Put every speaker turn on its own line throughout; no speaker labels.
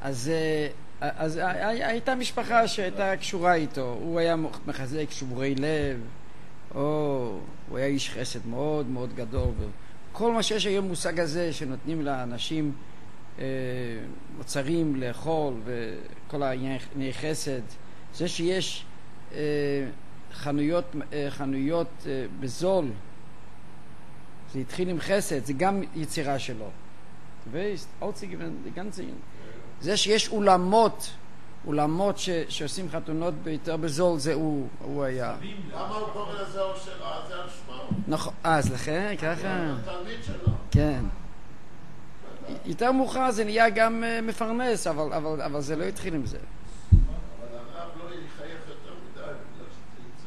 אז הייתה משפחה שהייתה קשורה איתו. הוא היה מחזק שבורי לב, הוא היה איש חסד מאוד מאוד גדול. כל מה שיש היום מושג הזה שנותנים לאנשים מוצרים לאכול וכל הענייני חסד, זה שיש חנויות בזול, זה התחיל עם חסד, זה גם יצירה שלו. זה שיש אולמות שעושים חתונות ביותר בזול, זה הוא היה.
למה הוא קורא לזה אושרה? זה על שמו.
נכון, אז לכן, ככה.
הוא התלמיד שלו.
כן. יותר מאוחר זה נהיה גם מפרנס, אבל זה לא התחיל עם זה.
אבל הרב לא יחייך יותר מדי, בגלל שזה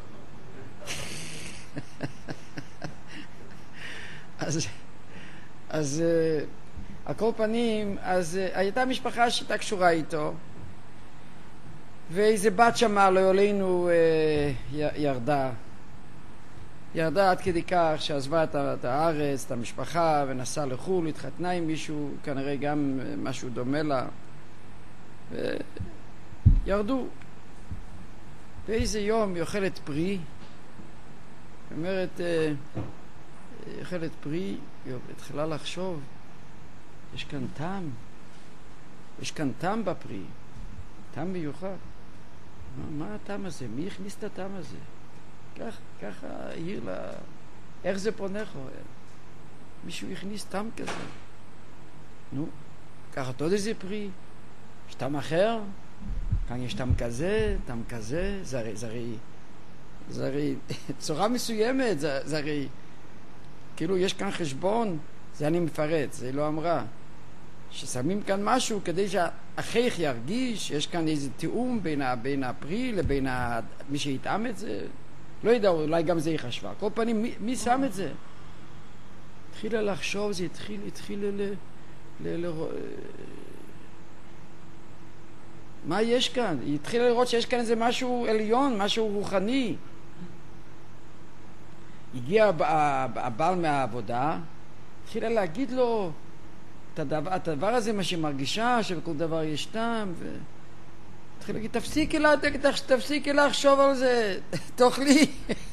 יצא החוצה.
אז על כל פנים, אז הייתה משפחה שהייתה קשורה איתו, ואיזה בת שמה לא עלינו ירדה עד כדי כך שעזבה את הארץ, את המשפחה, ונסעה לחו"ל, התחתנה עם מישהו, כנראה גם משהו דומה לה, וירדו. באיזה יום היא אוכלת פרי, היא אומרת, היא אוכלת פרי, היא התחילה לחשוב, יש כאן טעם בפרי, טעם מיוחד. מה הטעם הזה? מי הכניס את הטעם הזה? ככה העיר לה, איך זה פונכו? מישהו הכניס טעם כזה. נו, ככה עוד איזה פרי, יש טעם אחר, כאן יש טעם כזה, זה הרי צורה מסוימת, זה הרי, כאילו יש כאן חשבון, זה אני מפרט, זה לא אמרה. ששמים כאן משהו כדי שהאחיך ירגיש, יש כאן איזה תיאום בין הפרי לבין מי שיטעם את זה. לא יודע, אולי גם זה היא חשבה. כל פנים, מי שם את זה? התחילה לחשוב, זה התחיל מה יש כאן? היא התחילה לראות שיש כאן איזה משהו עליון, משהו רוחני. הגיע הבעל מהעבודה, התחילה להגיד לו את הדבר הזה, מה שמרגישה, שבכל דבר יש טעם, התחילה להגיד, תפסיקי לחשוב על זה, תאכלי.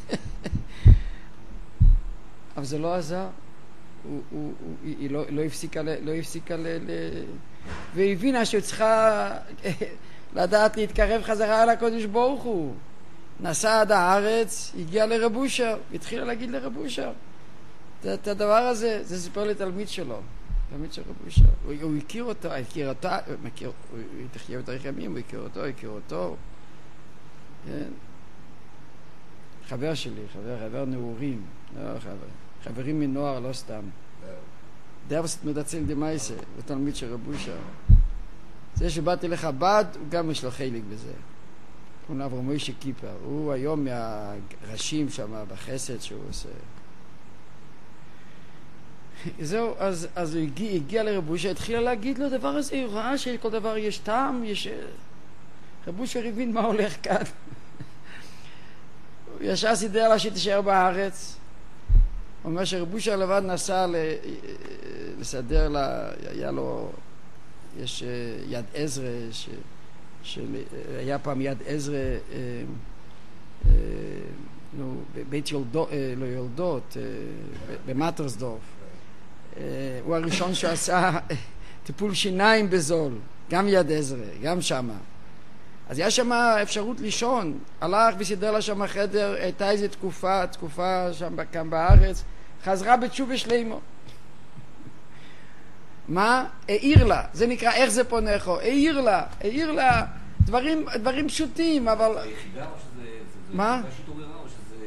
אבל זה לא עזר. היא לא הפסיקה והיא הבינה שהיא צריכה לדעת להתקרב חזרה על הקודש ברוך הוא. נסע עד הארץ, הגיע לרב אושר, התחילה להגיד לרב אושר את הדבר הזה. זה סיפר לתלמיד שלו, תלמיד של רב אושר. הוא הכיר אותו, הוא תחיה בתאריך ימים, הוא הכיר אותו. כן. חבר שלי, חבר נעורים, לא חברים מנוער, לא סתם. דרסט מדציל דמייסה, הוא תלמיד של רב אושר. זה שבאתי לחב"ד, הוא גם יש לו חלק בזה. קוראים לו אברהם מוישה קיפר. הוא היום מהראשים שם בחסד שהוא עושה. זהו, אז הוא הגיע לרב אושר, התחילה להגיד לו דבר הזה, הוא ראה שכל דבר יש טעם, רב אושר הבין מה הולך כאן. הוא ישר סידר לה שתישאר בארץ. הוא אומר שרב אושר לבד נסע לסדר לה, היה לו, יש יד עזרא, היה פעם יד עזרא, בבית יולדות, במטרסדורף. הוא הראשון שעשה טיפול שיניים בזול, גם יד עזרא, גם שמה. אז יש שם אפשרות לישון, הלך וסידר לה שם חדר, הייתה איזו תקופה שם כאן בארץ, חזרה בתשובה שלמה. מה? העיר לה, זה נקרא איך זה פונכו, העיר לה, דברים פשוטים, אבל...
זה יחידה או שזה...
מה?
זה שהתעוררה או שזה...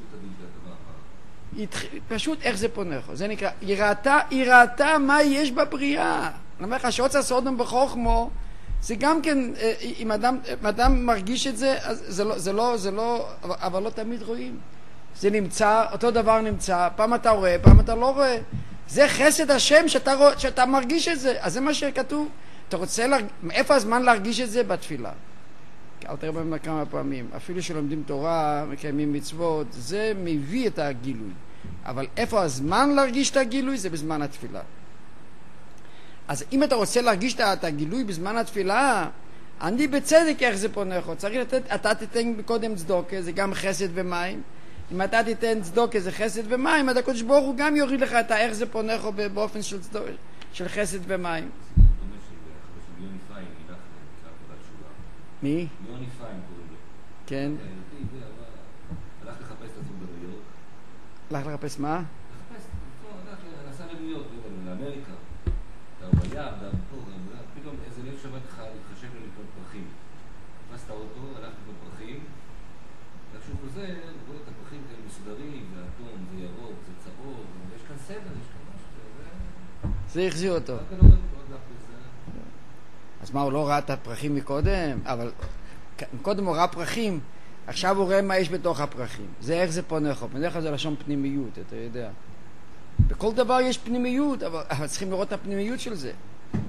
פשוט איך זה פונכו, זה נקרא, היא ראתה מה יש בבריאה. אני אומר לך, שעוץ הסודום בחוכמו, זה גם כן, אם אדם מרגיש את זה, זה לא, אבל לא תמיד רואים. זה נמצא, אותו דבר נמצא, פעם אתה רואה, פעם אתה לא רואה. זה חסד השם שאתה מרגיש את זה. אז זה מה שכתוב. אתה רוצה, איפה הזמן להרגיש את זה? בתפילה. אל תראה בהם כמה פעמים. אפילו שלומדים תורה, מקיימים מצוות, זה מביא את הגילוי. אבל איפה הזמן להרגיש את הגילוי? זה בזמן התפילה. אז אם אתה רוצה להרגיש את הגילוי בזמן התפילה, אני בצדק איך זה פונך, צריך לתת, אתה תיתן קודם צדוקה, זה גם חסד ומים. אם אתה תיתן צדוקה זה חסד ומים, אז הקדוש ברוך הוא גם יוריד לך את איך זה פונך באופן של חסד ומים. מי?
יוני פיין קוראים לו.
כן.
הלך לחפש את עצמו בניו יורק.
הלך לחפש מה?
נסע לניו יורק, לאמריקה. דאר ביער, דאר פה, פתאום איזה ליל שבת התחשב לו לקנות פרחים. תפס את האוטו, הלך לקנות פרחים, וכשהוא חוזר, הוא רואה את הפרחים כאלה מסודרים, זה אדום, זה ירוק, זה צהוב, יש כאן סדר, יש כאן משהו,
זה החזיר אותו. אז מה, הוא לא ראה את הפרחים מקודם? אבל קודם הוא ראה פרחים, עכשיו הוא רואה מה יש בתוך הפרחים. זה איך זה פונך. פונך זה לשון פנימיות, אתה יודע. בכל דבר יש פנימיות, אבל צריכים לראות את הפנימיות של זה.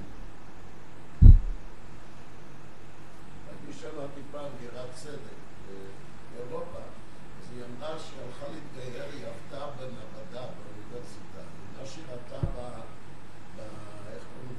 אני שמעתי פעם דירת צדק באירופה, אז היא אמרה שהלכה להתגייר, היא עבדה במדע באוניברסיטה. מה שהיא ראתה איך קוראים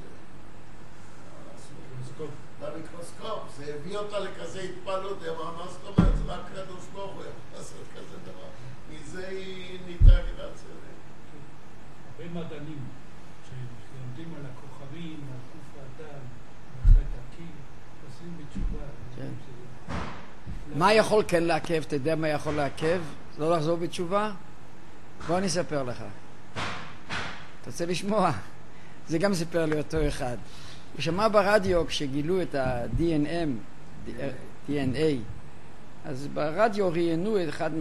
לזה? במיקרוסקופ. זה הביא אותה לכזה התפעלות, היא אמרה, מה זאת אומרת? זה רק קדוש ברוך הוא יכול לעשות כזה דבר. מזה היא נהייתה דירת צדק.
הרבה מדענים שלומדים על הכוכבים, על גוף האדם, על חטאים, עושים בתשובה.
כן. מה יכול כן לעכב? אתה יודע מה יכול לעכב? לא לחזור בתשובה? בוא אני אספר לך. אתה רוצה לשמוע? זה גם סיפר לי אותו אחד. הוא שמע ברדיו כשגילו את ה-DNA, אז ברדיו ראיינו אחד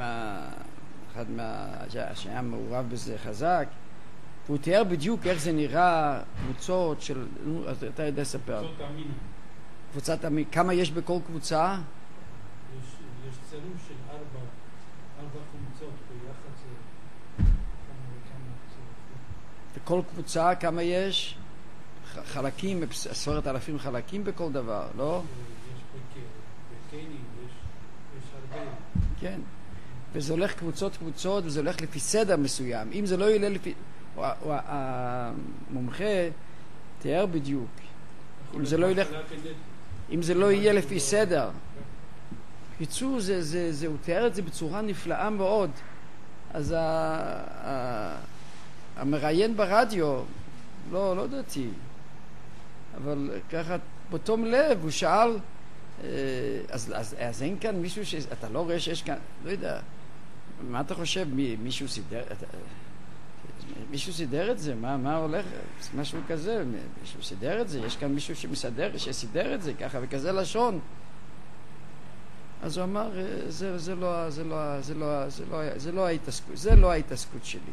שהיה מעורב בזה חזק, והוא תיאר בדיוק איך זה נראה, קבוצות של, אז אתה יודע לספר. קבוצת המין. כמה יש בכל קבוצה?
יש צירוף של ארבע קבוצות ביחד זה כמה קבוצות.
בכל קבוצה כמה יש? חלקים, 10,000 חלקים בכל דבר, לא?
יש בקיינים, יש הרבה.
כן. וזה הולך קבוצות, וזה הולך לפי סדר מסוים. אם זה לא יהיה לפי... המומחה תיאר בדיוק. אם זה לא יהיה לפי סדר. קיצור, הוא תיאר את זה בצורה נפלאה מאוד. אז המראיין ברדיו, לא דעתי, אבל ככה בתום לב הוא שאל, אז אין כאן מישהו אתה לא רואה שיש כאן, לא יודע, מה אתה חושב, מישהו סידר את זה? מה הולך? משהו כזה, מישהו סידר את זה? יש כאן מישהו שסידר את זה ככה וכזה לשון. אז הוא אמר, זה לא ההתעסקות שלי.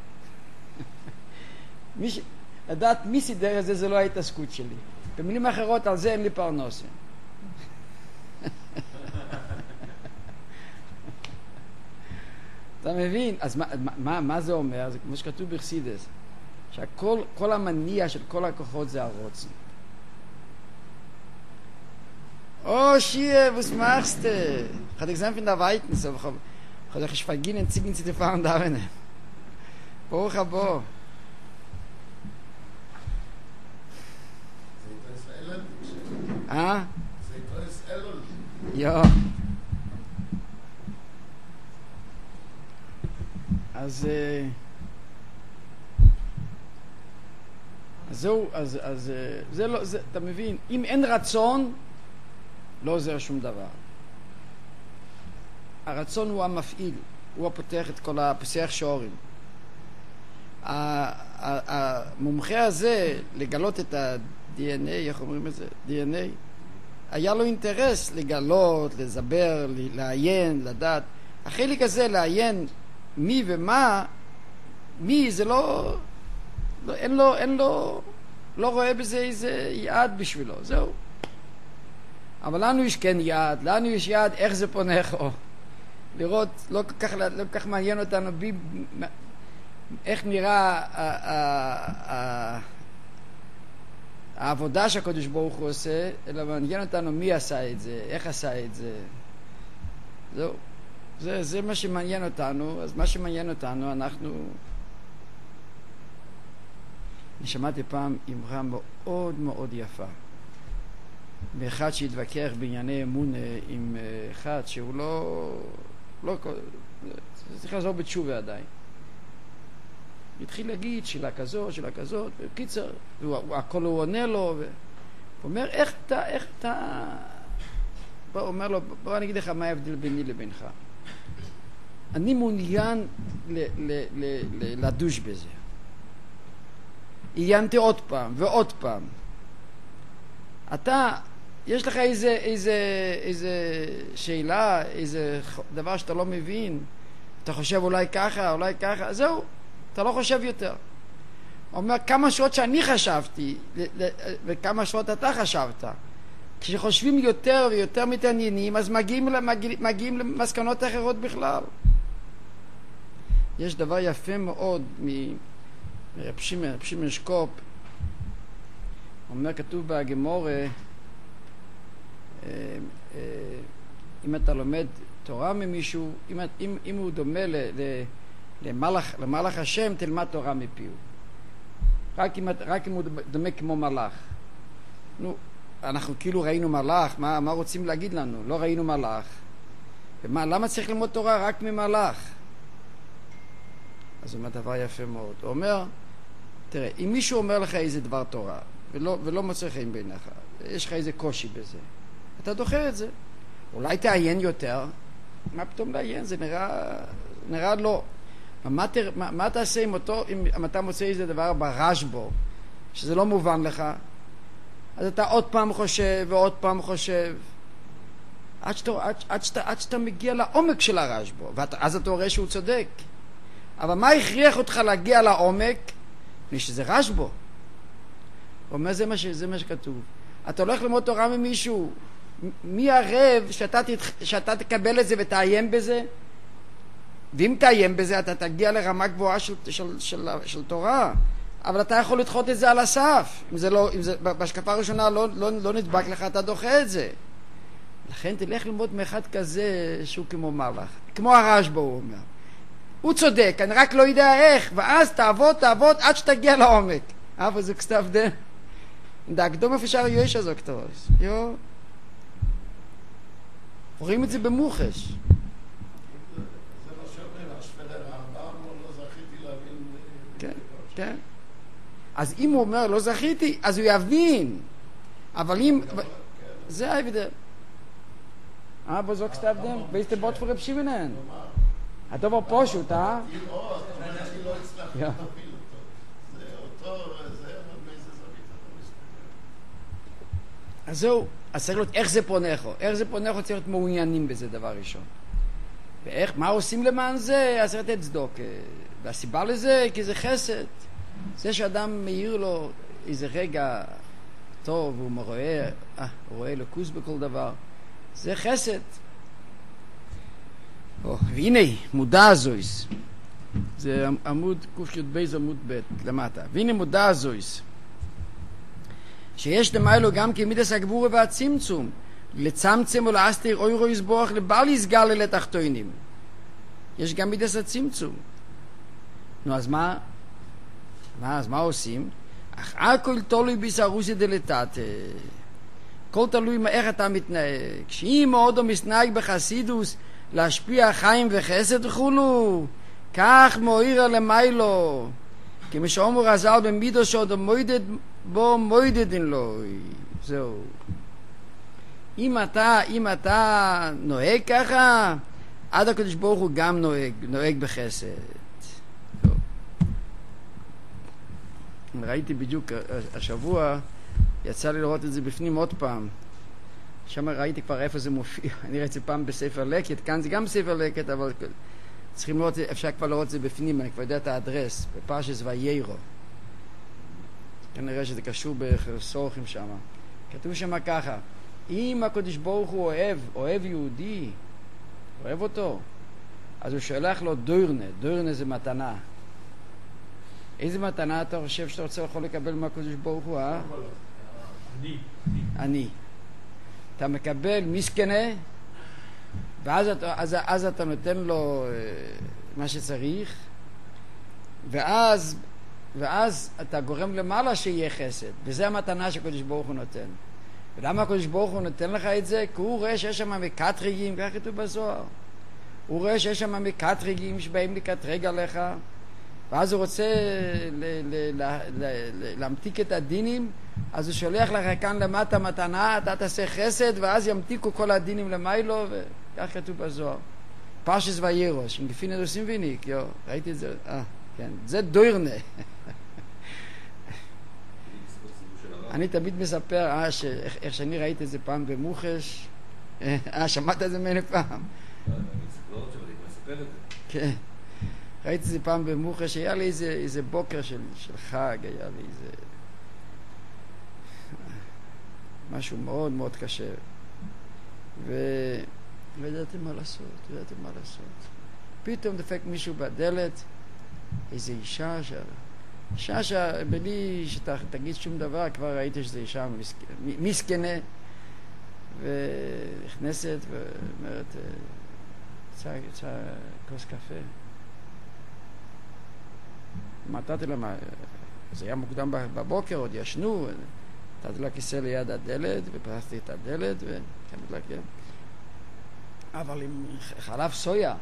לדעת מי סידר את זה, זה לא ההתעסקות שלי. במילים אחרות, על זה אין לי פרנסה. אתה מבין? אז מה זה אומר? זה כמו שכתוב בחסידות, שכל המניע של כל הכוחות זה הרוצן. Oh, Schie, was machst du? Ich hatte gesehen von der Weiten, so, ich habe dich vergehen, ziehen sie die Fahren da rein. Boch, abo. Ja. אז זהו, אז זה לא, אתה מבין, אם אין רצון, לא עוזר שום דבר. הרצון הוא המפעיל, הוא הפותח את כל הפסח שעורים. המומחה הזה, לגלות את ה-DNA, איך אומרים את זה? DNA, היה לו אינטרס לגלות, לזבר, לעיין, לדעת. החלק הזה, לעיין מי ומה, מי זה לא, אין לו, לא רואה בזה איזה יעד בשבילו, זהו. אבל לנו יש כן יעד, לנו יש יעד איך זה פונך, או לראות, לא כך מעניין אותנו איך נראה העבודה שהקדוש ברוך הוא עושה, אלא מעניין אותנו מי עשה את זה, איך עשה את זה. זהו. זה מה שמעניין אותנו, אז מה שמעניין אותנו, אנחנו אני שמעתי פעם אמרה מאוד מאוד יפה, מאחד שהתווכח בענייני אמון עם אחד שהוא לא צריך לעזור בתשובה עדיין. התחיל להגיד שאלה כזאת, בקיצר, הכל הוא עונה לו, הוא אומר, איך אתה, הוא אומר לו, בוא אני אגיד לך מה ההבדל ביני לבינך. אני מעוניין לדוש בזה. עיינתי עוד פעם ועוד פעם. אתה, יש לך איזה שאלה, איזה דבר שאתה לא מבין, אתה חושב אולי ככה, זהו, אתה לא חושב יותר. הוא אומר, כמה שעות שאני חשבתי, וכמה שעות אתה חשבת. כשחושבים יותר ויותר מתעניינים, אז מגיעים למסקנות אחרות בכלל. יש דבר יפה מאוד מרב שמעון שקופ, אומר, כתוב בגמורה, אם אתה לומד תורה ממישהו, אם הוא דומה למלאך השם, תלמד תורה מפיהו. רק אם הוא דומה כמו מלאך. נו, אנחנו כאילו ראינו מלאך, מה רוצים להגיד לנו? לא ראינו מלאך. למה צריך ללמוד תורה רק ממלאך? אז הוא אומר דבר יפה מאוד. הוא אומר, תראה, אם מישהו אומר לך איזה דבר תורה, ולא מוצא חן בעיניך, יש לך איזה קושי בזה, אתה דוחה את זה. אולי תעיין יותר, מה פתאום לעיין? זה נראה לא. מה תעשה אם אתה מוצא איזה דבר ברשב"א, שזה לא מובן לך, אז אתה עוד פעם חושב ועוד פעם חושב, עד שאתה מגיע לעומק של הרשב"א, ואז אתה רואה שהוא צודק. אבל מה הכריח אותך להגיע לעומק? שזה רשב"א. הוא אומר, זה מה שכתוב. אתה הולך ללמוד תורה ממישהו, מי ערב שאתה תקבל את זה ותעיין בזה? ואם תעיין בזה, אתה תגיע לרמה גבוהה של תורה. אבל אתה יכול לדחות את זה על הסף. אם זה בהשקפה הראשונה לא נדבק לך, אתה דוחה את זה. לכן תלך ללמוד מאחד כזה שהוא כמו מלאך. כמו הרשב"א, הוא אומר. הוא צודק, אני רק לא יודע איך, ואז תעבוד עד שתגיע לעומק. אבל זה כסתיו דה. דאקדום אפשר יש הזו כתוס. יו. רואים את זה במוחש.
זה לא שאומרים, השפלר הרמב"ם, לא זכיתי להבין.
כן. אז אם הוא אומר, לא זכיתי, אז הוא יבין. אבל אם... זה ההבדל. אבל זו כסתיו דה. ואיסטה בוט פרב שימנן. הדובר פשוט,
לא, אני לא הצלחתי להבין אותו. זה אותו, זה באיזה זווית אתה מסתכל.
אז זהו, אז צריך להיות, איך זה פונכו? איך זה פונכו? צריך להיות מעוניינים בזה דבר ראשון. ואיך, מה עושים למען זה? אז צריך לתת צדוק. והסיבה לזה, כי זה חסד. זה שאדם מאיר לו איזה רגע טוב, הוא רואה לקוס בכל דבר. זה חסד. והנה, מודע הזויס. זה עמוד ק"ב עמוד ב' למטה. והנה מודע הזויס. שיש למיילו גם כמידס הגבורה והצמצום, לצמצם ולהסתיר אוירו יסבוח לבל יסגל לתחתונים. יש גם מידס הצמצום. נו, אז מה? אז מה עושים? אך הכל תלוי בישרוסי דלתת. כל תלוי איך אתה מתנהג. כשאם מאוד או מסנהג בחסידוס, להשפיע חיים וחסד וכולו, כך מועירה למיילו, כמו שאומר רז"ל במידו שעוד מוידד בו מוידדין לו. זהו. אם אתה נוהג ככה, עד הקדוש ברוך הוא גם נוהג בחסד. ראיתי בדיוק השבוע, יצא לי לראות את זה בפנים עוד פעם. שם ראיתי כבר איפה זה מופיע. אני ראיתי את זה פעם בספר לקט, כאן זה גם בספר לקט, אבל צריכים לראות, אפשר כבר לראות את זה בפנים, אני כבר יודע את האדרס, בפרשת ויירו. כנראה שזה קשור בסורכים שם. כתוב שם ככה, אם הקדוש ברוך הוא אוהב יהודי, אוהב אותו, אז הוא שולח לו דוירנה זה מתנה. איזה מתנה אתה חושב שאתה רוצה יכול לקבל מהקדוש ברוך הוא, אה? אני. אתה מקבל מסכנה, ואז אתה נותן לו מה שצריך, ואז ואז אתה גורם למעלה שיהיה חסד, וזה המתנה שהקדוש ברוך הוא נותן. ולמה הקדוש ברוך הוא נותן לך את זה? כי הוא רואה שיש שם מקטרגים, כך כתוב בזוהר. הוא רואה שיש שם מקטרגים שבאים לקטרג עליך, ואז הוא רוצה להמתיק את הדינים, אז הוא שולח לך כאן למטה מתנה, אתה תעשה חסד, ואז ימתיקו כל הדינים למיילו, וכך כתוב בזוהר. פרשס ויירוש, עם גפין עושים ויניק, ראיתי את זה, כן, זה דוירנה. אני תמיד מספר, איך שאני ראיתי את זה פעם במוחש, שמעת את זה ממני פעם? כן, ראיתי את זה פעם במוחש, היה לי איזה בוקר של חג, היה לי איזה משהו מאוד מאוד קשה, לא ידעתי מה לעשות, פתאום דפק מישהו בדלת, איזו אישה שבלי שתגיד שום דבר, כבר ראיתי שזו אישה מסכנה, ונכנסת ואומרת, יצא כוס קפה. נתתי לה, זה היה מוקדם בבוקר, עוד ישנו, נתתי לה כיסא ליד הדלת, ופרסתי את הדלת, וכמת לה, כן. אבל עם חלב סויה.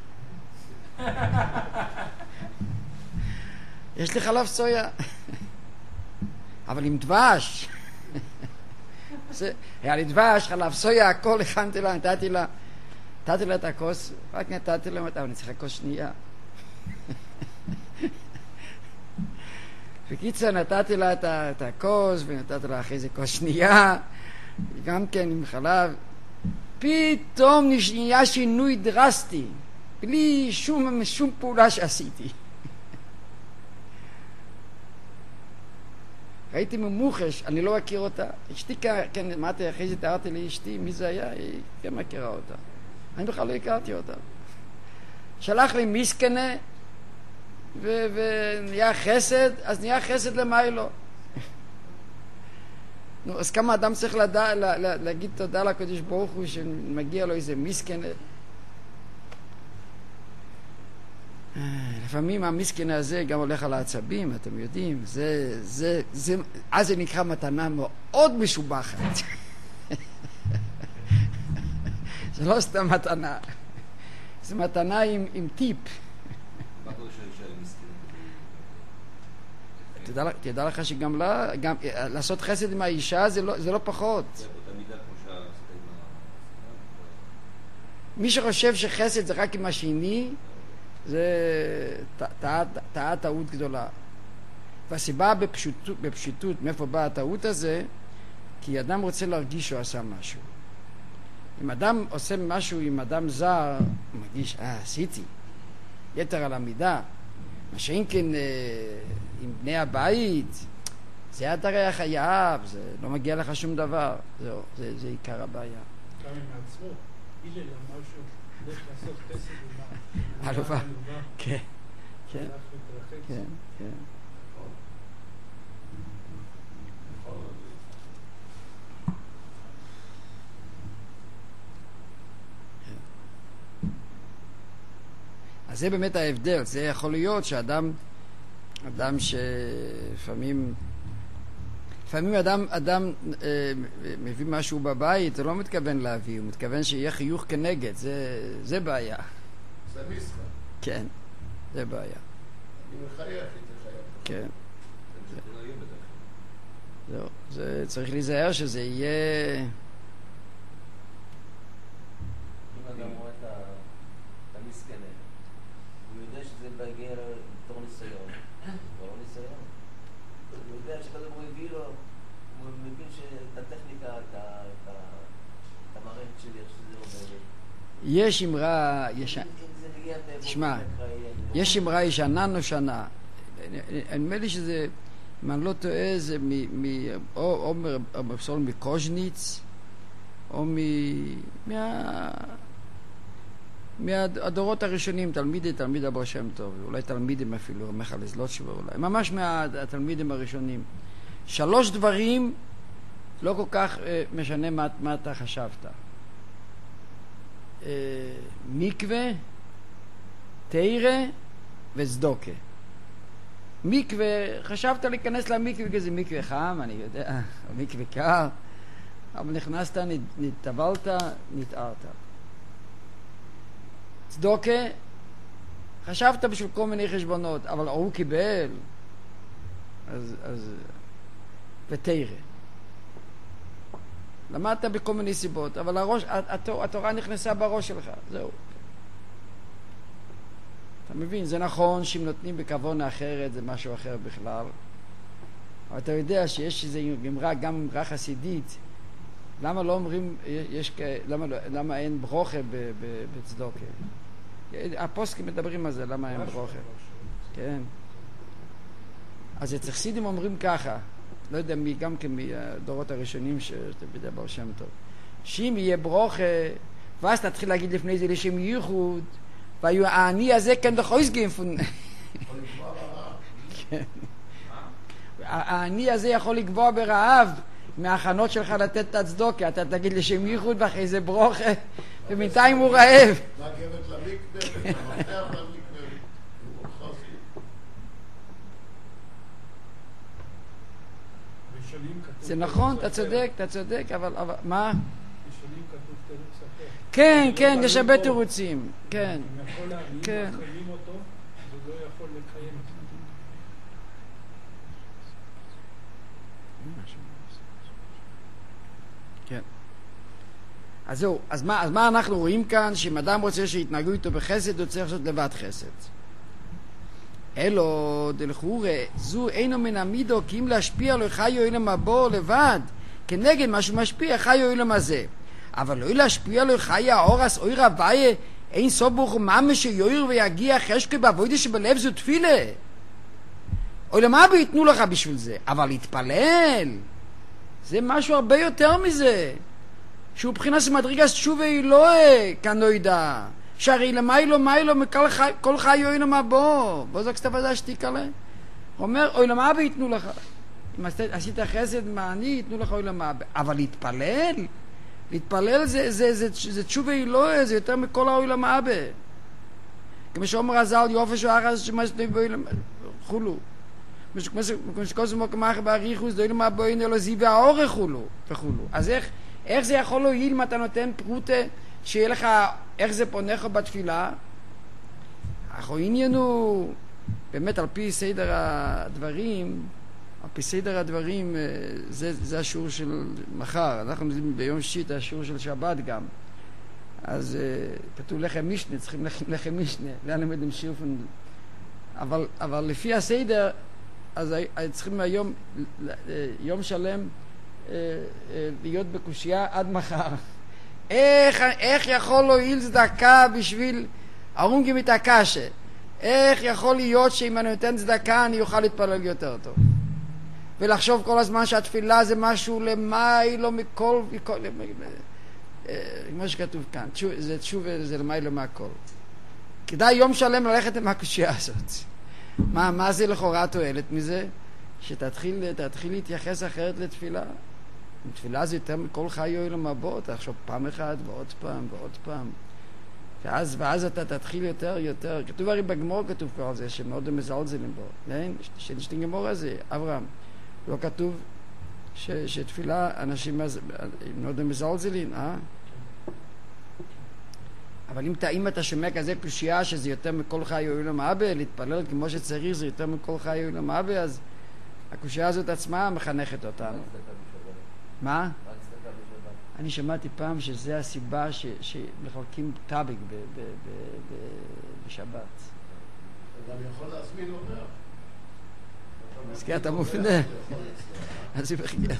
יש לי חלב סויה. אבל עם דבש. היה לי דבש, חלב סויה, הכל הכנתי לה, נתתי לה את הכוס, רק נתתי לה, אבל אני צריכה כוס שנייה. בקיצר, נתתי לה את הכוס, ונתתי לה אחרי זה כוס שנייה, גם כן עם חלב. פתאום נהיה שינוי דרסטי, בלי שום פעולה שעשיתי. ראיתי ממוחש, אני לא מכיר אותה. אשתי, כן, אמרתי, אחרי זה תיארתי לי אשתי, מי זה היה? היא כן מכירה אותה. אני בכלל לא הכרתי אותה. שלח לי מסכנה, ונהיה חסד, אז נהיה חסד למיילו. נו, אז כמה אדם צריך להגיד תודה לקדוש ברוך הוא שמגיע לו איזה מסכנה? לפעמים המסכנה הזה גם הולך על העצבים, אתם יודעים, אז זה נקרא מתנה מאוד משובחת. זה לא סתם מתנה, זה מתנה עם טיפ.
מה קורה שהאישה היא מסכנה?
תדע לך שגם לעשות חסד עם האישה זה לא פחות.
זה אותה מידה כמו שהסתיים
מי שחושב שחסד זה רק עם השני, זה טעות גדולה. והסיבה בפשיטות, מאיפה באה הטעות הזה? כי אדם רוצה להרגיש שהוא עשה משהו. אם אדם עושה משהו עם אדם זר, הוא מרגיש, עשיתי. יתר על המידה. מה שאם כן עם בני הבית, זה אתה הרי חייב, זה לא מגיע לך שום דבר. זה עיקר הבעיה.
גם עם עצמו, הלל אמר שהוא הולך לעשות חסד עם
עלובה. כן, כן, כן, כן. אז זה באמת ההבדל. זה יכול להיות שאדם שלפעמים אדם מביא משהו בבית, הוא לא מתכוון להביא, הוא מתכוון שיהיה חיוך כנגד, זה בעיה.
זה משחק.
כן, זה בעיה.
אני מחייך, היא תחייך.
כן.
זה לא יהיה בדרך כלל.
זהו, זה צריך להיזהר שזה יהיה...
אם אדם רואה את המסכנה, הוא יודע שזה מגיע בתור ניסיון, או לא ניסיון. הוא יודע שקודם הוא הביא לו, הוא מבין שאת הטכניקה, את המערכת שלי, איך שזה עובדת.
יש אמרה... תשמע, יש אמרה ישנה נושנה. נדמה לי שזה, אם אני לא טועה, זה או מבשור מקוז'ניץ, או מהדורות הראשונים, תלמיד אבו שם טוב, אולי תלמידים אפילו, מיכל זלוטשבר אולי, ממש מהתלמידים הראשונים. 3 דברים לא כל כך משנה מה אתה חשבת. מקווה, תירה וצדוקה. מקווה, חשבת להיכנס למקווה, כי זה מקווה חם, אני יודע, או מקווה קר, אבל נכנסת, נטבלת, נתארת. צדוקה, חשבת בשביל כל מיני חשבונות, אבל הוא קיבל, אז ותראה. למדת בכל מיני סיבות, אבל התורה נכנסה בראש שלך, זהו. אתה מבין, זה נכון שאם נותנים בכוונה אחרת, זה משהו אחר בכלל. אבל אתה יודע שיש איזו גמרה, גם גמרה חסידית, למה לא אומרים, למה אין ברוכה בצדוקה? הפוסקים מדברים על זה, למה אין ברוכה? כן. אז אצל חסידים אומרים ככה, לא יודע מי, גם כן מהדורות הראשונים שאתה יודע בר שם טוב, שאם יהיה ברוכה, ואז תתחיל להגיד לפני זה לשם ייחוד, והיו העני הזה כן דחויס גאיפון. העני הזה יכול לקבוע ברעב מההכנות שלך לתת את הצדוקה, אתה תגיד לשם ייחוד ואחרי זה ברוכה, ובינתיים הוא רעב.
לגבת למקווה, למפתח למקווה,
זה נכון, אתה צודק, אבל מה?
בשנים כתוב תירוץ אחר.
כן, כן, יש הרבה תירוצים, כן.
אם יכול להאמין, מחייבים אותו, הוא לא יכול לקיים אותו.
כן. אז זהו, אז מה אנחנו רואים כאן? שאם אדם רוצה שיתנהגו איתו בחסד, הוא צריך לעשות לבד חסד. אלו דלחורה, זו אינו מן המידו, כי אם להשפיע לו חיו אילם הבו לבד, כנגד מה שהוא משפיע חיו אילם הזה. אבל לא להשפיע לו חיי האורס אוי רבייה, אין סובוך ומאמה שיועיר ויגיע חשקי בעבודה שבלב זו תפילה. אוי למה ביתנו לך בשביל זה? אבל להתפלל, זה משהו הרבה יותר מזה. שהוא מבחינת מדרגה תשובה אלוהי, כאן לא ידע. שהרי למיילו כל חיי אוי למה בוא זה כסתף הזה שתיק עליה. הוא אומר, אוי למה ביתנו לך. אם עשית חסד מעני, יתנו לך אוי למה. אבל להתפלל זה תשובה אלוהי, זה יותר מכל האוי למה בה. כמו שאומר הזל יופש ואחר שמסתובב באוי למה חולו. כמו שכל זה מוקמח בעריכוס, דוי למה בואי נלו זיו והאורך חולו. אז איך זה יכול להועיל אם אתה נותן פרוטה שיהיה לך, איך זה פונך בתפילה? אנחנו עניינו, באמת על פי סדר הדברים, זה השיעור של מחר. אנחנו ביום שישי, השיעור של שבת גם. אז כתוב לחם משנה, צריכים לחם משנה. לאן למדים שירפון? אבל לפי הסדר, אז צריכים היום, יום שלם, להיות בקושייה עד מחר. איך יכול להועיל צדקה בשביל הרונגים את הקשה? איך יכול להיות שאם אני נותן צדקה אני אוכל להתפלל יותר טוב? ולחשוב כל הזמן שהתפילה זה משהו למיילו מכל, כמו שכתוב כאן, זה תשובה, זה למיילו מהכל. כדאי יום שלם ללכת עם הקושייה הזאת. מה זה לכאורה תועלת מזה? שתתחיל להתייחס אחרת לתפילה. תפילה זה יותר מכל חיי אילם הבא, אתה חשוב פעם אחת ועוד פעם. ואז אתה תתחיל יותר. כתוב הרי בגמור כתוב כבר על זה, שמאוד מזלזלים בו. שנשתין גמור הזה, אברהם. לא כתוב שתפילה אנשים מאוד מזלזלים, אבל אם אתה שומע כזה קושייה שזה יותר מכל חיי אילם הבא, להתפלל כמו שצריך זה יותר מכל חיי אילם הבא, אז הקושייה הזאת עצמה מחנכת אותנו. מה? אני שמעתי פעם שזה הסיבה שמחלקים טאביק בשבת.
אתה גם יכול להזמין אומר.
אז כי אתה מופנה. אז היא מחייה.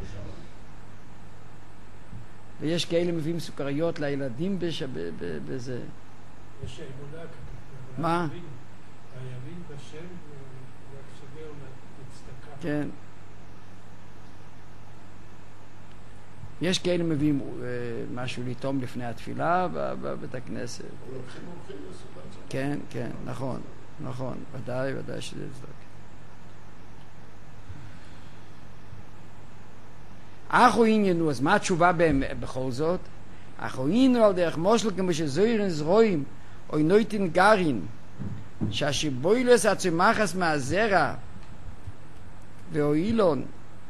ויש כאלה מביאים סוכריות לילדים בזה.
יש אמונה כתוב.
מה?
הימין בשם רק סוגר לצדקה.
כן. יש כאלה מביאים משהו לטום לפני התפילה בבית הכנסת. כן, נכון. ודאי שזה צדק. אחו עניינו, אז מה התשובה בכל זאת? אחו עניינו על דרך מושל כמו שזוירן זרועים או נויטין גרין שהשיבוילס הצומחס מהזרע ואוילון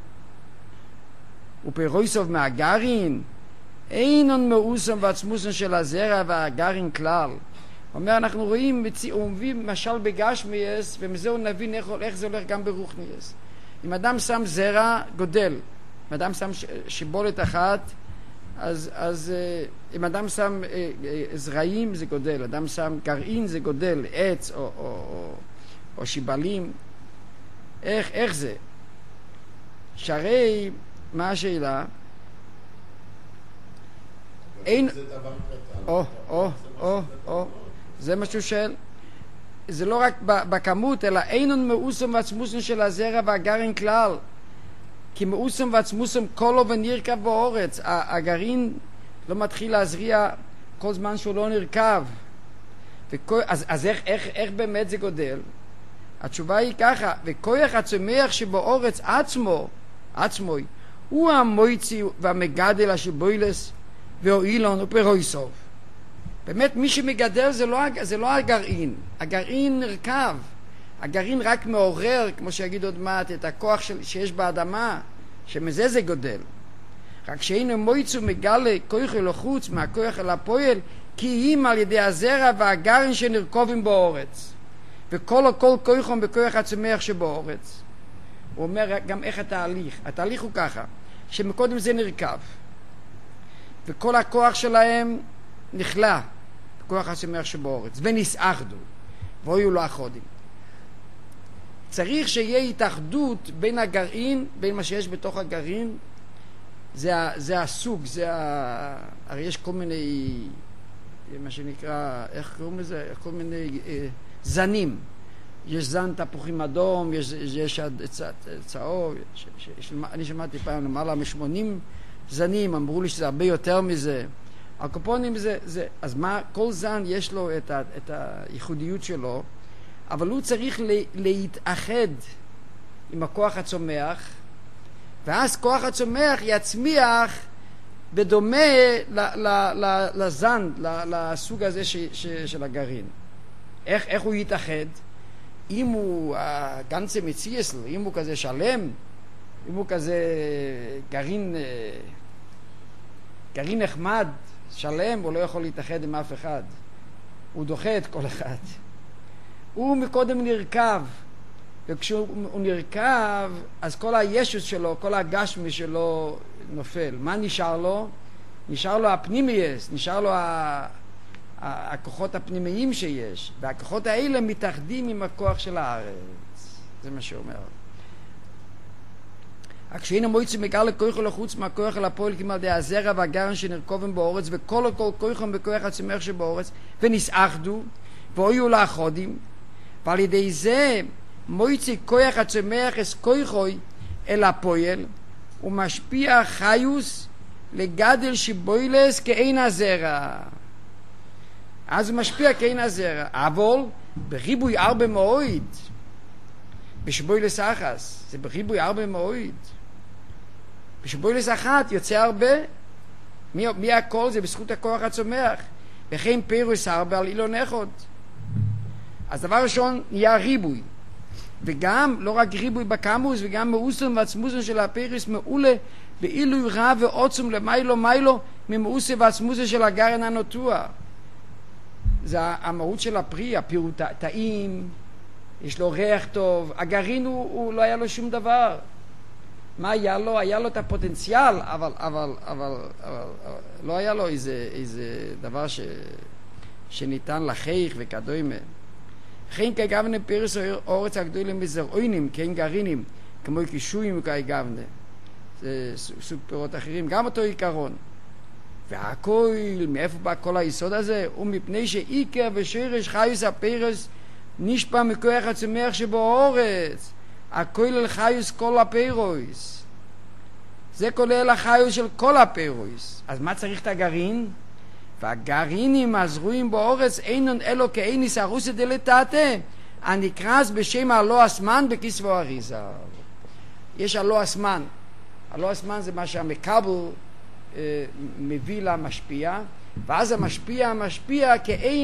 ופירויסוב מהגרעין אינון מאוסם ועצמוסם של הזרע והגרעין כלל. הוא אומר, אנחנו רואים, הוא מביא משל בגשמיאס, ומזה הוא נבין איך זה הולך גם ברוחניאס. אם אדם שם זרע, גודל. אם אדם שם שיבולת אחת, אז אם אדם שם זרעים, זה גודל. אדם שם גרעין, זה גודל. עץ או שיבלים. איך זה? שהרי, מה השאלה? אין...
זה דבר קטן.
זה משהו של... זה לא רק בכמות, אלא אינון מאוסם ועצמוסם של הזרע והגרעין כלל. כי מאוסם ועצמוסם קולו ונרכב באורץ. הגרעין לא מתחיל להזריע כל זמן שהוא לא נרכב. אז איך באמת זה גודל? התשובה היא ככה, וכוח הצומח שבאורץ עצמו, הוא המויצי והמגדל השיבוילס ואוילון ופירויסוב. באמת מי שמגדל זה לא הגרעין. הגרעין נרכב. הגרעין רק מעורר, כמו שיגיד עוד מעט, את הכוח שיש באדמה, שמזה זה גודל. רק שאינו מויצו מגלה כוח אל החוץ מהכוח אל הפועל, כי אם על ידי הזרע והגרעין שנרכובים באורץ. וכל כוחם בכוח הצומח שבאורץ. הוא אומר גם איך התהליך. התהליך הוא ככה, שמקודם זה נרכב. וכל הכוח שלהם נכלה, כוח הצומח שבאורץ, ונסאחדו, והיו לו אחודים. צריך שיהיה התאחדות בין הגרעין, בין מה שיש בתוך הגרעין, זה הסוג, הרי יש כל מיני, מה שנקרא, איך קוראים לזה? כל מיני זנים. יש זן תפוחים אדום, יש צהוב, אני שמעתי פעם למעלה מ-80 זנים, אמרו לי שזה הרבה יותר מזה. הקופונים זה, אז מה, כל זן יש לו את הייחודיות שלו, אבל הוא צריך להתאחד עם הכוח הצומח, ואז כוח הצומח יצמיח בדומה לזן, לסוג הזה של הגרעין. איך הוא יתאחד? אם הוא גנצה מציאסל, אם הוא כזה שלם, אם הוא כזה גרעין נחמד, שלם, הוא לא יכול להתאחד עם אף אחד. הוא דוחה את כל אחד. הוא מקודם נרכב, וכשהוא נרכב, אז כל הישוס שלו, כל הגשמי שלו נופל. מה נשאר לו? נשאר לו הפנימייס, נשאר לו הכוחות הפנימיים שיש, והכוחות האלה מתאחדים עם הכוח של הארץ. זה מה שאומר. כשאין המויצי מגלה כוח אל החוץ מהכוח אל הפועל כמעט די הזרע והגרעין שנרכובים באורץ, וכל כוחם בכוח הצומח שבאורץ, ונסאחדו, והיו לאחודים, ועל ידי זה מויצי כוח הצומח את כוחוי אל הפועל, ומשפיע חיוס לגדל שיבוילס כאין הזרע. אז הוא משפיע כאין הזרע, אבל בריבוי הרבה מאוד, בשיבוילס אחס, זה בריבוי הרבה מאוד. בשיבוילס אחת יוצא הרבה, מי הכל? זה בזכות הכוח הצומח. וכן פירוס הרבה על אילון אחד. אז דבר ראשון נהיה ריבוי, וגם לא רק ריבוי בקמוס, וגם מאוסם ועצמוסם של הפירוס מעולה באילוי רב ועוצם למיילו ממאוסם ועצמוסם של הגרעין הנטוע. זה המהות של הפרי, הפרי הוא טעים, יש לו ריח טוב. הגרעין הוא לא היה לו שום דבר. מה היה לו? היה לו את הפוטנציאל, אבל לא היה לו איזה דבר שניתן לחייך וכדומה. וכן כגוונה פירוס אורץ הגדולים מזרעונים, כן גרעינים, כמו קישויים וכגוונה. זה סוג פירות אחרים, גם אותו עיקרון. והכל, מאיפה בא כל היסוד הזה? ומפני שעיקר ושרש חיוס הפירוס נשפע מכוח הצומח שבאורץ. הכל אל חיוס כל הפירוס. זה כולל החיוס של כל הפירוס. אז מה צריך את הגרעין? והגרעינים הזרועים באורץ אינון אלו כאיניס הרוסי דלתתה, הנקרס בשם הלא אסמן בכסבו אריזה. יש הלא אסמן. הלא אסמן זה מה שהמקבל מביא למשפיע, ואז המשפיע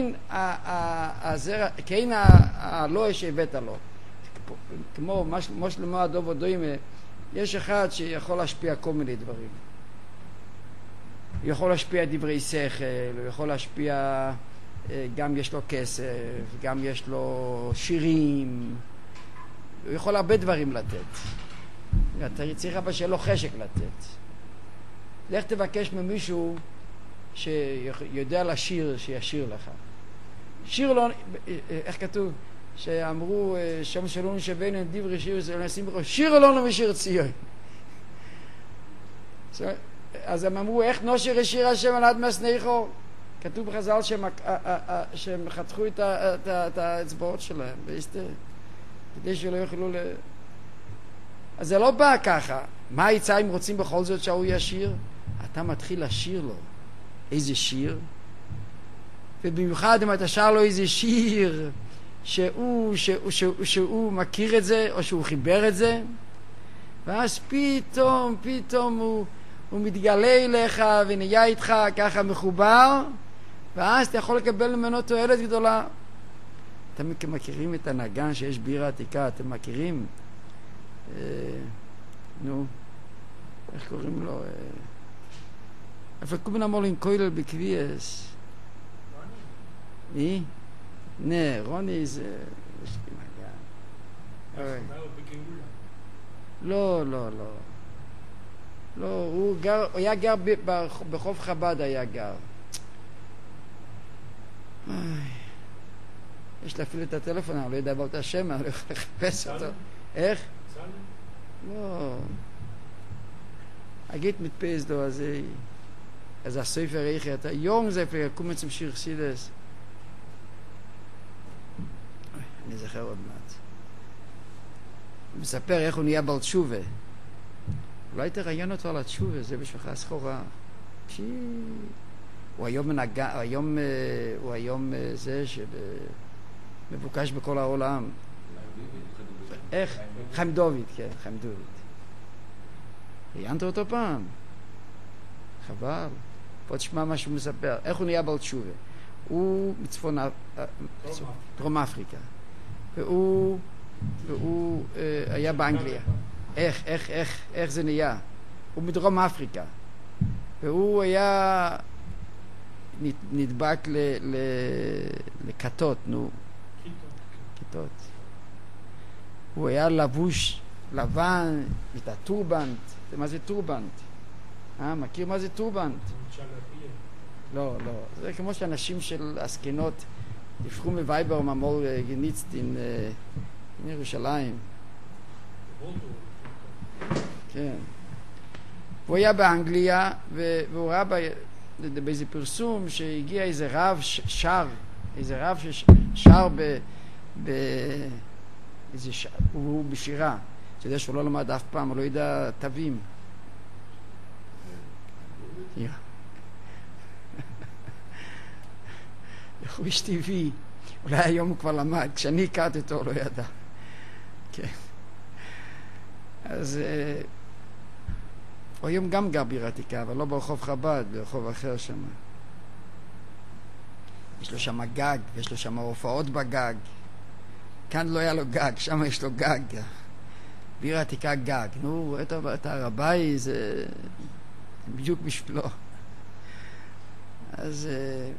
כאין הלא שהבאת לו. כמו מה שלמה הדוב ודוימה, יש אחד שיכול להשפיע כל מיני דברים. הוא יכול להשפיע דברי שכל, הוא יכול להשפיע, גם יש לו כסף, גם יש לו שירים, הוא יכול הרבה דברים לתת. אתה צריך אבל שיהיה לו חשק לתת. לך תבקש ממישהו שיודע לשיר, שישיר לך. שיר לא, איך כתוב? שאמרו, שם שלנו שווינו דברי שיר, שיר לנו משיר ציון. אז הם אמרו, איך נושר השיר השם על עד מסניחו? כתוב בחז"ל שהם חתכו את האצבעות שלהם, כדי שלא יוכלו אז זה לא בא ככה. מה יצא אם רוצים בכל זאת שהוא ישיר? אתה מתחיל לשיר לו איזה שיר, ובמיוחד אם אתה שר לו איזה שיר שהוא מכיר את זה, או שהוא חיבר את זה, ואז פתאום הוא מתגלה אליך ונהיה איתך ככה מחובר, ואז אתה יכול לקבל ממנו תועלת גדולה. אתם מכירים את הנגן שיש בעיר העתיקה? אתם מכירים? נו, איך קוראים לו? איפה קוראים אמור עם כולל בקביעס? רוני? נה, רוני זה... יש לי נגן. לא. לא, הוא היה גר בחוף חב"ד, היה גר. יש לי אפילו את הטלפון, אני לא יודע את השם, אני לא יכול לחפש אותו. איך? לא. אגיד מתפייס לו, אז הסופר איכי, אתה יום זה אפילו, קומץ עם שיר חסידס. אני זוכר עוד מעט. הוא מספר איך הוא נהיה בעל תשובה. אולי תראיין אותו על התשובה, זה בשבילך סחורה. הוא היום זה שמבוקש בכל העולם. איך? חיים דוד, כן, חיים דוד. ראיינת אותו פעם? חבל. פה תשמע מה שהוא מספר. איך הוא נהיה בעל תשובה? הוא מצפון דרום אפריקה. והוא היה באנגליה. איך זה נהיה? הוא מדרום אפריקה. והוא היה נדבק לכתות, כתות. הוא היה לבוש לבן, את הטורבנט. מה זה טורבנט? מכיר מה זה טורבנט? לא. זה כמו שאנשים של הסכנות יפחו מבייבר ממול גניצטין מירושלים. כן. הוא היה באנגליה, והוא ראה באיזה פרסום שהגיע איזה רב ששר הוא בשירה. אתה יודע שהוא לא למד אף פעם, הוא לא ידע תווים. הוא איש טבעי. אולי היום הוא כבר למד, כשאני הכרתי אותו הוא לא ידע. כן. אז הוא היום גם גר בעיר העתיקה, אבל לא ברחוב חב"ד, ברחוב אחר שם. יש לו שם גג, יש לו שם הופעות בגג. כאן לא היה לו גג, שם יש לו גג. בעיר העתיקה גג. נו, את הרבי זה בדיוק בשבילו. אז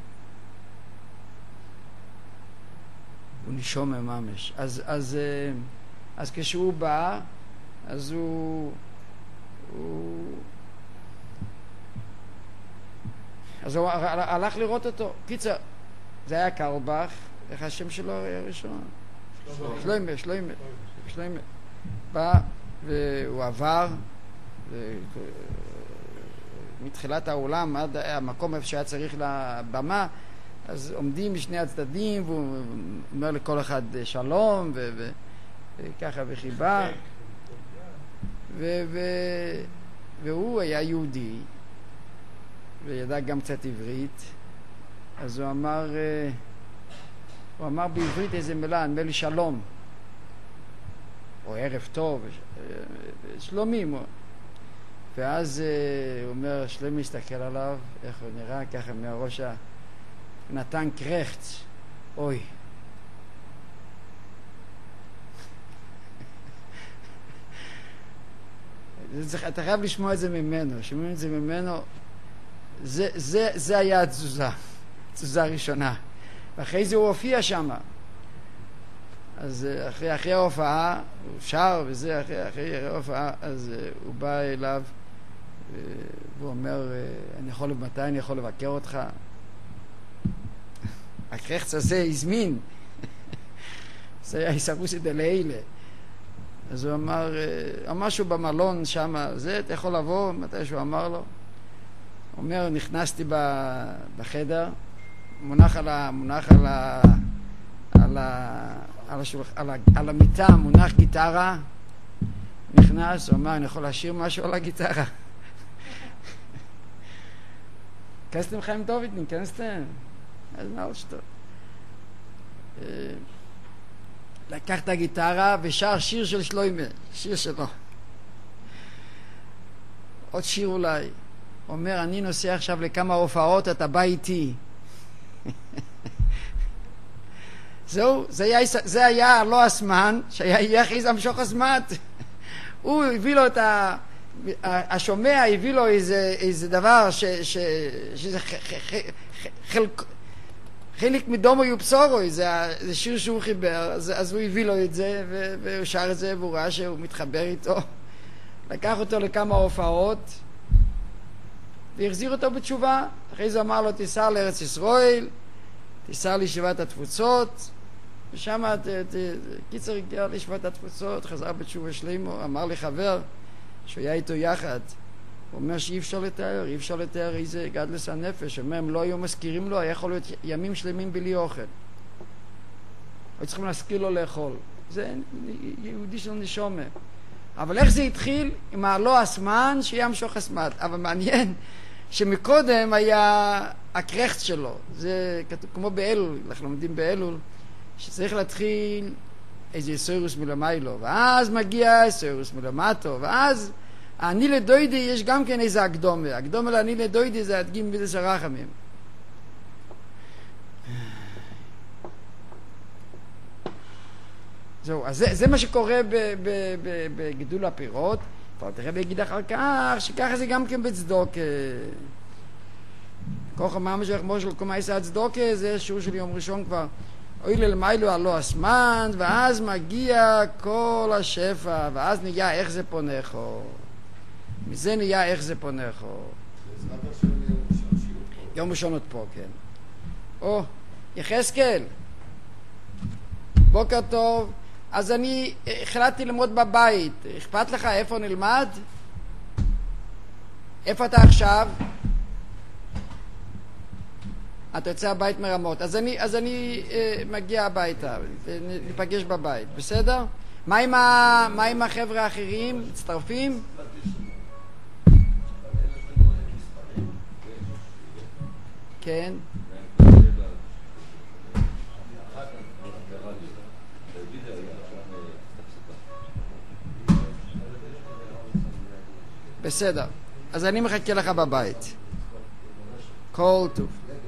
הוא נשום ממש. אז כשהוא בא, אז הוא הלך לראות אותו. קיצר, זה היה קרלבך, איך השם שלו היה ראשון? שלוימה. בא והוא עבר מתחילת העולם עד המקום איפה שהיה צריך לבמה, אז עומדים משני הצדדים והוא אומר לכל אחד שלום וככה וחיבה, והוא היה יהודי וידע גם קצת עברית, אז הוא אמר בעברית איזה מילה, נדמה לי שלום או ערב טוב, שלומים. ואז הוא אומר, שלמי הסתכל עליו, איך הוא נראה, ככה מהראש נתן קרחץ, אוי. אתה חייב לשמוע את זה ממנו, שומעים את זה ממנו, זה היה התזוזה, התזוזה הראשונה. ואחרי זה הוא הופיע שם. אז אחרי ההופעה, הוא שר וזה, אחרי ההופעה, אז הוא בא אליו, והוא אומר, מתי אני יכול לבקר אותך? הקרחץ הזה הזמין. זה היה איסרוסי דלילה. אז הוא אמר משהו במלון שם, אתה יכול לבוא, מתי שהוא אמר לו. הוא אומר, נכנסתי בחדר, מונח על המיטה, מונח גיטרה, נכנס, הוא אמר, אני יכול לשיר משהו על הגיטרה? כנסתם חיים דובידין, כנסתם? אז מה עוד שטוב? לקח את הגיטרה ושר שיר של שלוימה, שיר שלו. עוד שיר אולי. אומר, אני נוסע עכשיו לכמה הופעות, אתה בא איתי. זהו, זה היה לא הזמן, שהיה יחיז המשוך הזמן. הוא הביא לו השומע הביא לו איזה דבר שזה חלק מדומו יובסורו, זה שיר שהוא חיבר, אז הוא הביא לו את זה, והוא שר את זה, והוא ראה שהוא מתחבר איתו. לקח אותו לכמה הופעות, והחזיר אותו בתשובה. אחרי זה אמר לו, תיסע לארץ ישראל, תיסע לישיבת התפוצות, ושם קיצר הגיע לישיבת התפוצות, חזר בתשובה שלמה, אמר לי חבר, שהוא היה איתו יחד, הוא אומר שאי אפשר לתאר איזה גדלס הנפש. הוא אומר, הם לא היו מזכירים לו, היה יכול להיות ימים שלמים בלי אוכל. היו צריכים להזכיר לו לאכול. זה יהודי של נשומה. אבל איך זה התחיל? עם הלא הסמן שיהיה המשוך הסמן. אבל מעניין שמקודם היה הקרחץ שלו. זה כמו באלול, אנחנו לומדים באלול, שצריך להתחיל איזה סוירוס מלמיילו, ואז מגיע סוירוס מלמטו, ואז אני לדוידי יש גם כן איזה הקדומה. הקדומה לאני לדוידי זה הדגים בדס הרחמים. זהו, אז זה מה שקורה בגידול הפירות. אבל תראה ויגיד אחר כך שככה זה גם כן בצדוק. כוח המאמר של כמו של קומה יסע הצדוק, זה שיעור של יום ראשון כבר. אוי ללמיילו הלא הסמן, ואז מגיע כל השפע, ואז נהיה איך זה פונכו. מזה נהיה איך זה פונכו. יום ראשון עוד פה, כן. או, יחזקאל, בוקר טוב. אז אני החלטתי ללמוד בבית. אכפת לך איפה נלמד? איפה אתה עכשיו? אתה יוצא הבית מרמות. אז אני מגיע הביתה, ניפגש בבית, בסדר? מה עם החבר'ה האחרים? מצטרפים? כן. בסדר. אז אני מחכה לך בבית. כל טוב.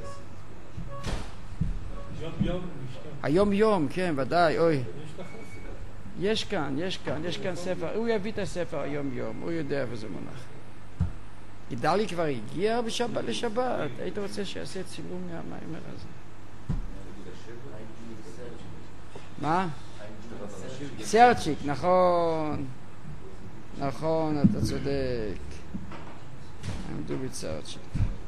היום יום, כן, ודאי, אוי. יש כאן ספר. הוא יביא את הספר היום יום, הוא יודע איפה זה מונח. גדלי כבר הגיע לשבת. היית רוצה שיעשה צילום מהמיימר הזה. מה? סרצ'יק, נכון, אתה צודק. עמדו בצרצ'יק.